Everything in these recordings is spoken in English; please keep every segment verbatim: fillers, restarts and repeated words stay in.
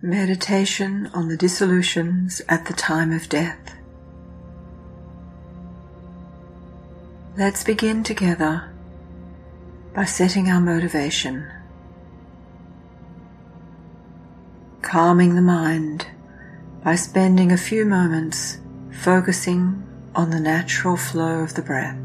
Meditation on the dissolutions at the time of death. Let's begin together by setting our motivation, calming the mind by spending a few moments focusing on the natural flow of the breath.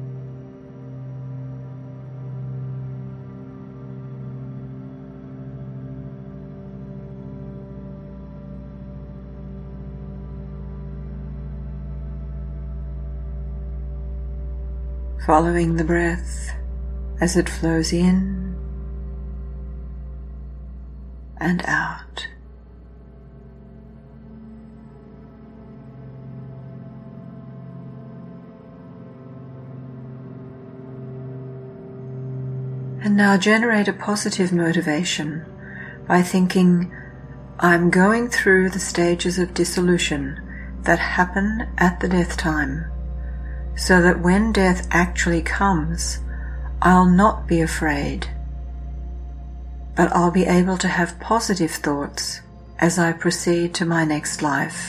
Following the breath as it flows in and out. And now generate a positive motivation by thinking, I'm going through the stages of dissolution that happen at the death time, so that when death actually comes, I'll not be afraid, but I'll be able to have positive thoughts as I proceed to my next life.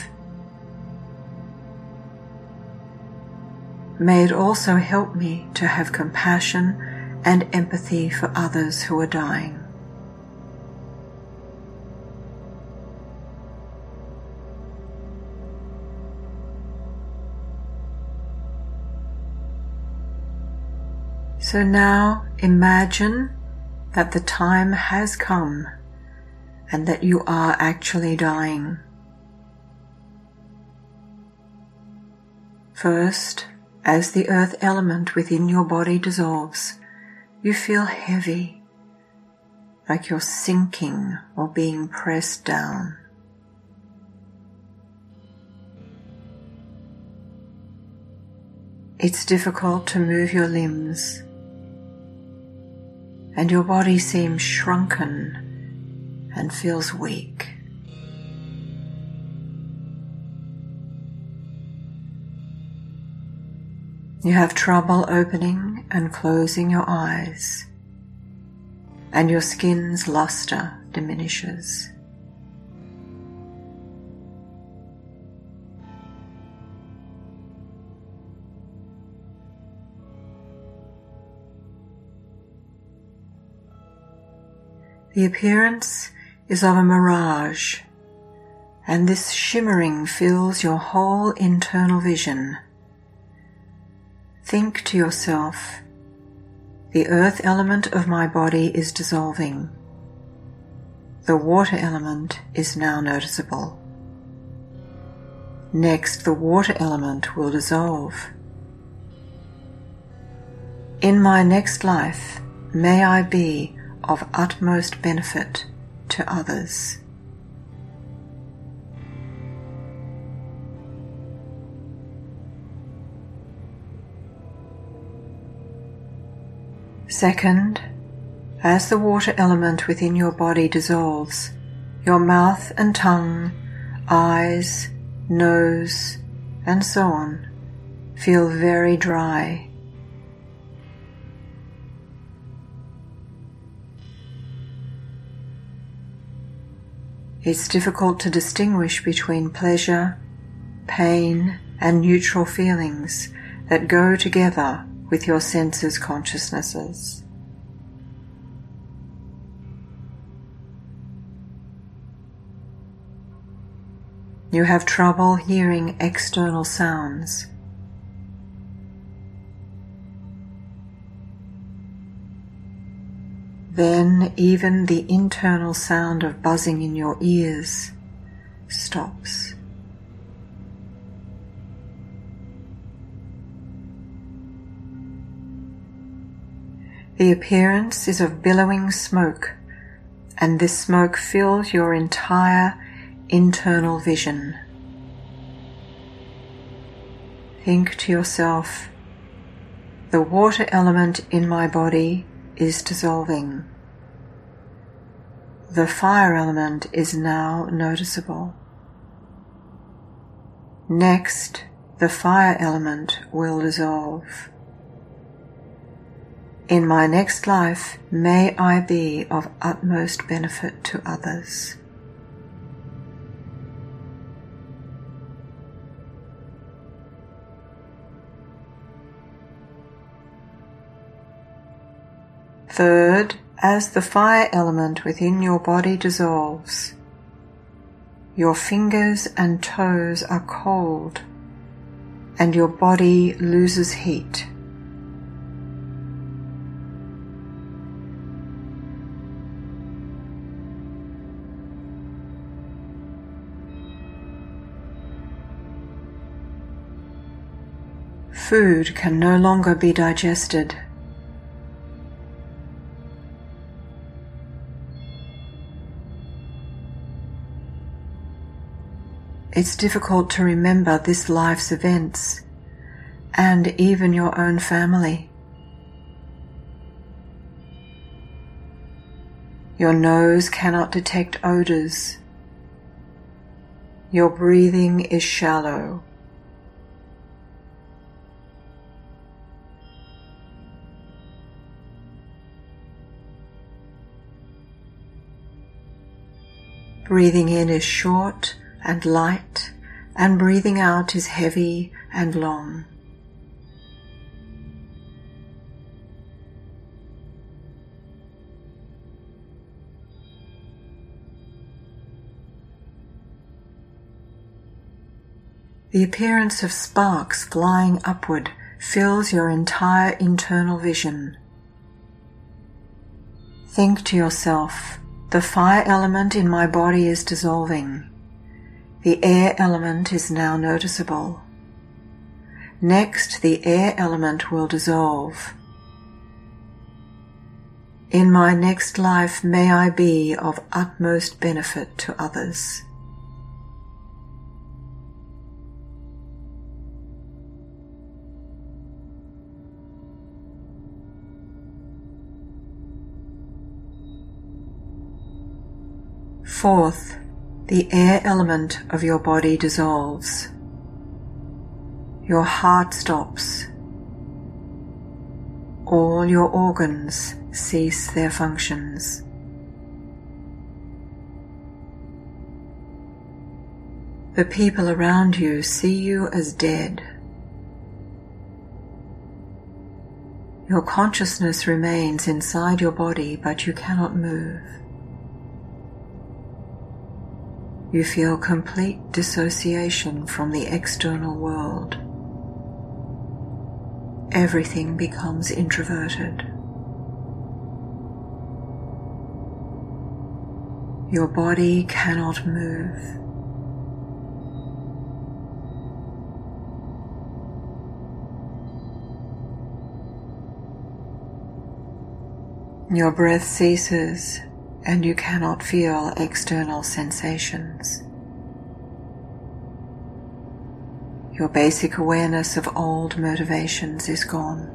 May it also help me to have compassion and empathy for others who are dying. So now imagine that the time has come and that you are actually dying. First, as the earth element within your body dissolves, you feel heavy, like you're sinking or being pressed down. It's difficult to move your limbs, and your body seems shrunken and feels weak. You have trouble opening and closing your eyes, and your skin's luster diminishes. The appearance is of a mirage, and this shimmering fills your whole internal vision. Think to yourself, the earth element of my body is dissolving. The water element is now noticeable. Next, the water element will dissolve. In my next life, may I be of utmost benefit to others. Second, as the water element within your body dissolves, your mouth and tongue, eyes, nose, and so on feel very dry. It's difficult to distinguish between pleasure, pain, and neutral feelings that go together with your senses' consciousnesses. You have trouble hearing external sounds. Then even the internal sound of buzzing in your ears stops. The appearance is of billowing smoke, and this smoke fills your entire internal vision. Think to yourself, the water element in my body is dissolving. The fire element is now noticeable. Next, the fire element will dissolve. In my next life, may I be of utmost benefit to others. Third, as the fire element within your body dissolves, your fingers and toes are cold and your body loses heat. Food can no longer be digested. It's difficult to remember this life's events and even your own family. Your nose cannot detect odors. Your breathing is shallow. Breathing in is short and light, and breathing out is heavy and long. The appearance of sparks flying upward fills your entire internal vision. Think to yourself, the fire element in my body is dissolving. The air element is now noticeable. Next, the air element will dissolve. In my next life, may I be of utmost benefit to others. Fourth, the air element of your body dissolves. Your heart stops. All your organs cease their functions. The people around you see you as dead. Your consciousness remains inside your body, but you cannot move. You feel complete dissociation from the external world. Everything becomes introverted. Your body cannot move. Your breath ceases, and you cannot feel external sensations. Your basic awareness of old motivations is gone.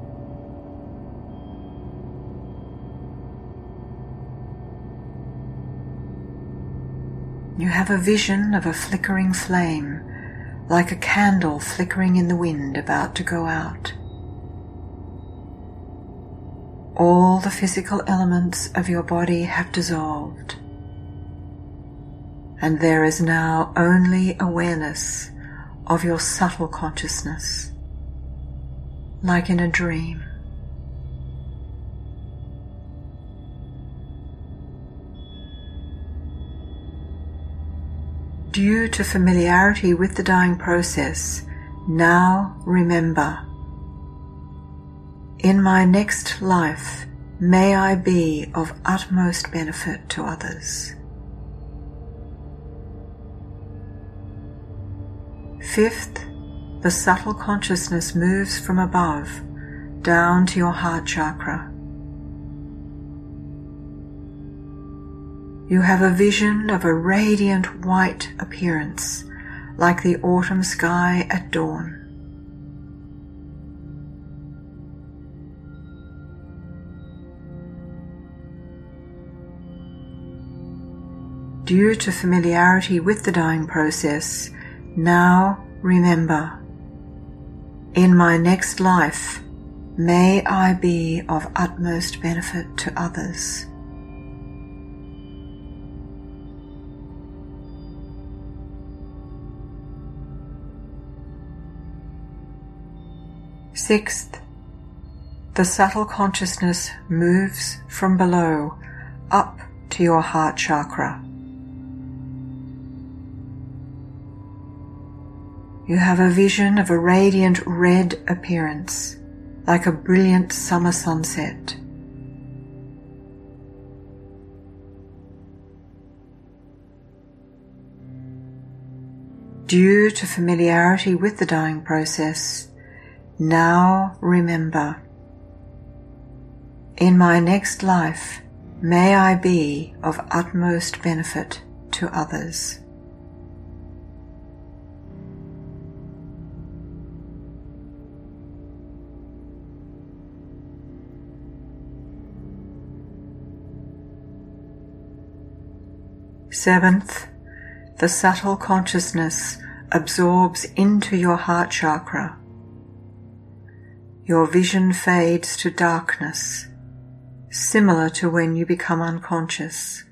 You have a vision of a flickering flame, like a candle flickering in the wind about to go out. All the physical elements of your body have dissolved, and there is now only awareness of your subtle consciousness, like in a dream. Due to familiarity with the dying process, now remember, in my next life, may I be of utmost benefit to others. Fifth, the subtle consciousness moves from above down to your heart chakra. You have a vision of a radiant white appearance, like the autumn sky at dawn. Due to familiarity with the dying process, now remember, in my next life, may I be of utmost benefit to others. Sixth, the subtle consciousness moves from below up to your heart chakra. You have a vision of a radiant red appearance, like a brilliant summer sunset. Due to familiarity with the dying process, now remember, in my next life, may I be of utmost benefit to others. Seventh, the subtle consciousness absorbs into your heart chakra. Your vision fades to darkness, similar to when you become unconscious.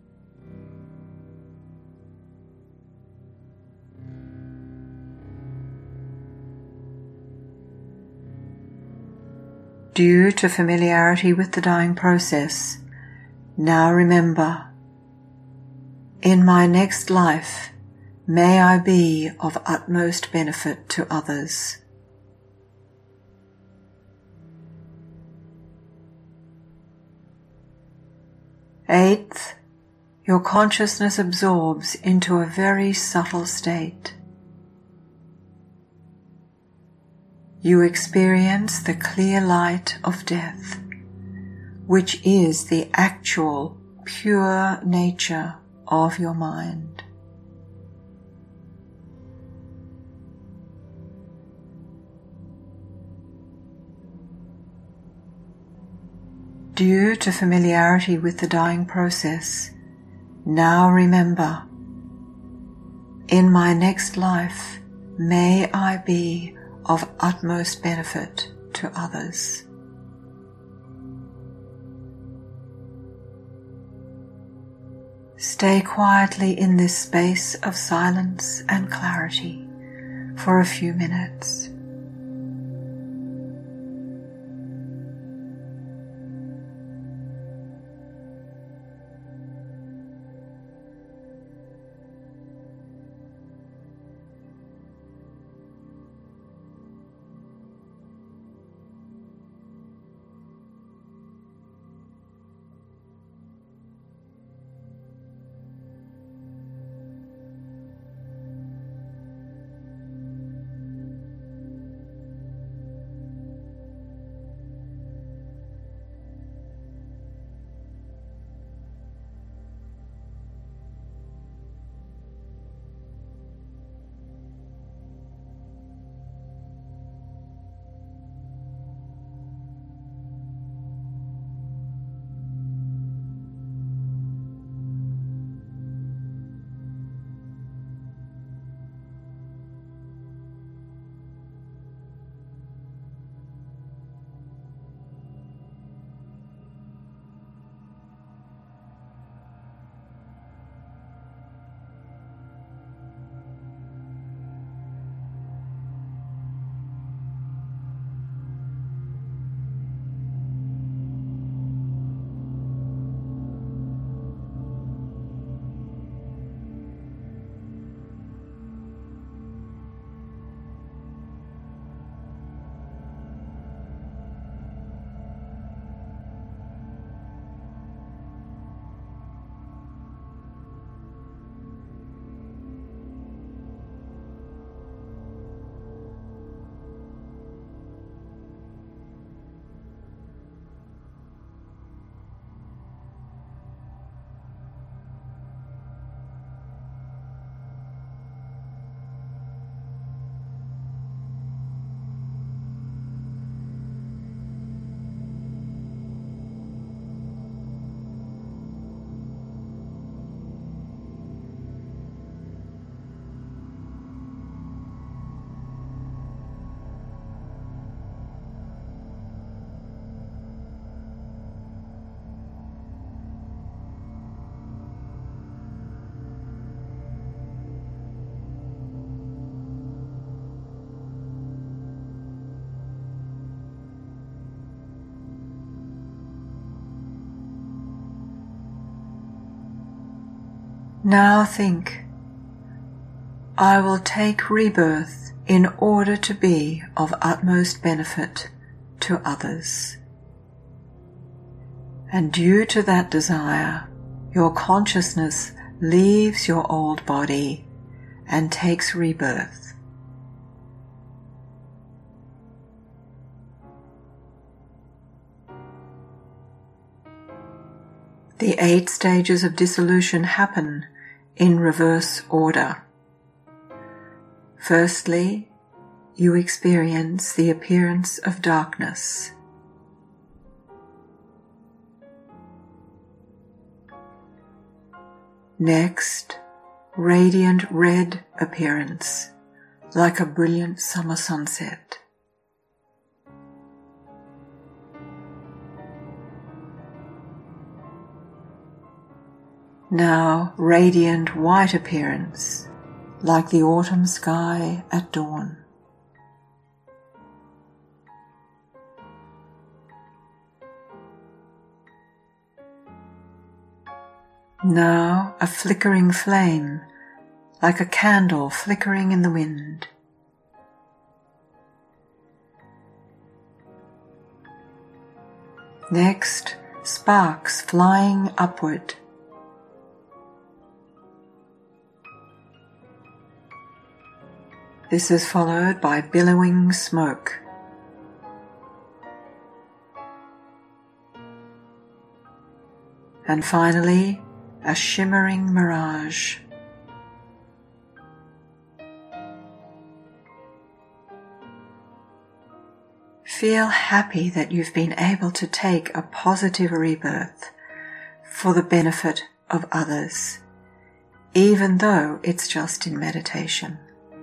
Due to familiarity with the dying process, now remember, in my next life, may I be of utmost benefit to others. Eighth, your consciousness absorbs into a very subtle state. You experience the clear light of death, which is the actual, pure nature of your mind. Due to familiarity with the dying process, now remember, in my next life, may I be of utmost benefit to others. Stay quietly in this space of silence and clarity for a few minutes. Now think, I will take rebirth in order to be of utmost benefit to others. And due to that desire, your consciousness leaves your old body and takes rebirth. The eight stages of dissolution happen in reverse order. Firstly, you experience the appearance of darkness. Next, radiant red appearance, like a brilliant summer sunset. Now, radiant white appearance, like the autumn sky at dawn. Now, a flickering flame, like a candle flickering in the wind. Next, sparks flying upward. This is followed by billowing smoke. And finally, a shimmering mirage. Feel happy that you've been able to take a positive rebirth for the benefit of others, even though it's just in meditation.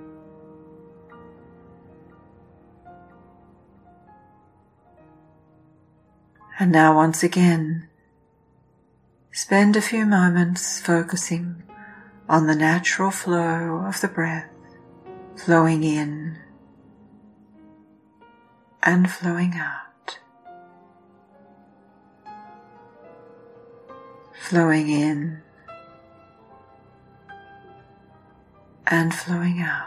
And now once again, spend a few moments focusing on the natural flow of the breath, flowing in and flowing out, flowing in and flowing out.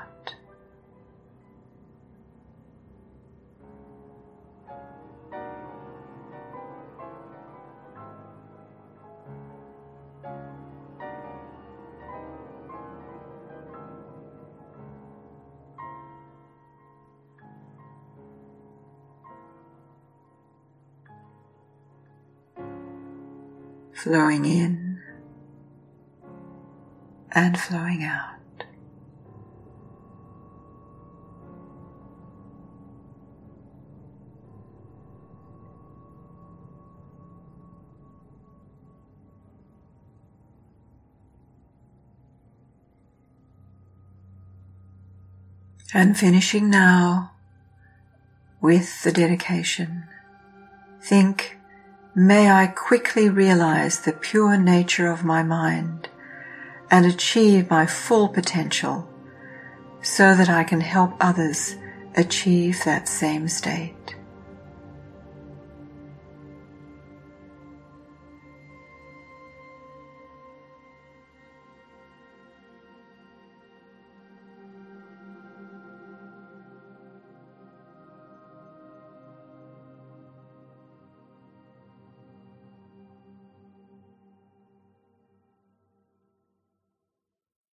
Flowing in and flowing out. And finishing now with the dedication. Think, may I quickly realize the pure nature of my mind and achieve my full potential so that I can help others achieve that same state.